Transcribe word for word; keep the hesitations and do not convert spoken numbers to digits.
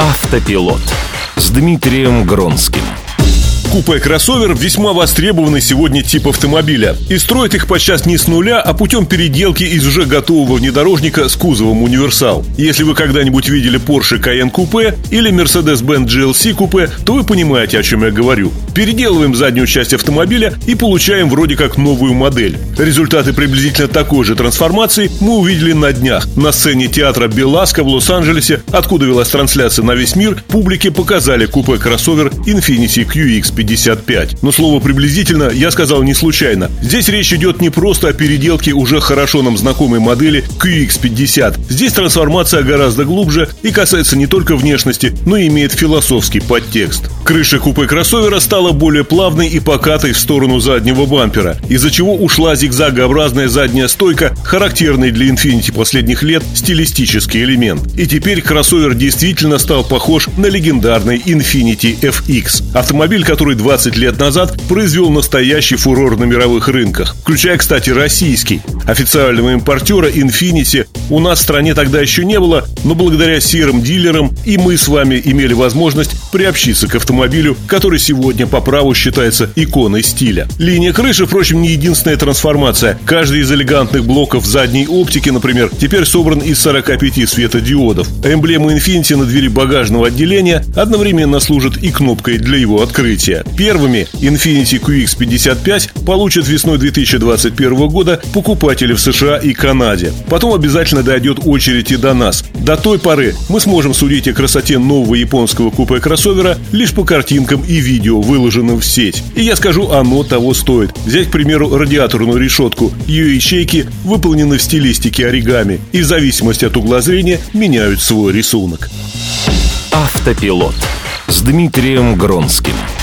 Автопилот с Дмитрием Гронским. Купе-кроссовер – весьма востребованный сегодня тип автомобиля. И строят их подчас не с нуля, а путем переделки из уже готового внедорожника с кузовом универсал. Если вы когда-нибудь видели Porsche Cayenne Coupe или Mercedes-Benz джи эл си Coupe, то вы понимаете, о чем я говорю. Переделываем заднюю часть автомобиля и получаем вроде как новую модель. Результаты приблизительно такой же трансформации мы увидели на днях на сцене театра Беласко в Лос-Анджелесе, откуда велась трансляция на весь мир. Публике показали купе-кроссовер Infiniti кью икс пятьдесят пять. Но слово «приблизительно» я сказал не случайно. Здесь речь идет не просто о переделке уже хорошо нам знакомой модели кью икс пятьдесят. Здесь трансформация гораздо глубже и касается не только внешности, но и имеет философский подтекст. Крыша купе-кроссовера стала более плавной и покатой в сторону заднего бампера, из-за чего ушла зигзагообразная задняя стойка, характерный для Infiniti последних лет стилистический элемент. И теперь кроссовер действительно стал похож на легендарный Infiniti эф икс. Автомобиль, который двадцать лет назад произвел настоящий фурор на мировых рынках, включая, кстати, российский. Официального импортера Infiniti у нас в стране тогда еще не было, но благодаря серым дилерам и мы с вами имели возможность приобщиться к автомобилю, который сегодня по праву считается иконой стиля. Линия крыши, впрочем, не единственная трансформация. Каждый из элегантных блоков задней оптики, например, теперь собран из сорока пяти светодиодов. Эмблема Infiniti на двери багажного отделения одновременно служит и кнопкой для его открытия. Первыми Infiniti кью икс пятьдесят пять получат весной две тысячи двадцать первого года покупатели в США и Канаде. Потом обязательно дойдет очередь и до нас. До той поры мы сможем судить о красоте нового японского купе-кроссовера лишь по картинкам и видео, выложенным в сеть. И я скажу, оно того стоит. Взять, к примеру, радиаторную решетку. Ее ячейки выполнены в стилистике оригами и в зависимости от угла зрения меняют свой рисунок. Автопилот с Дмитрием Гронским.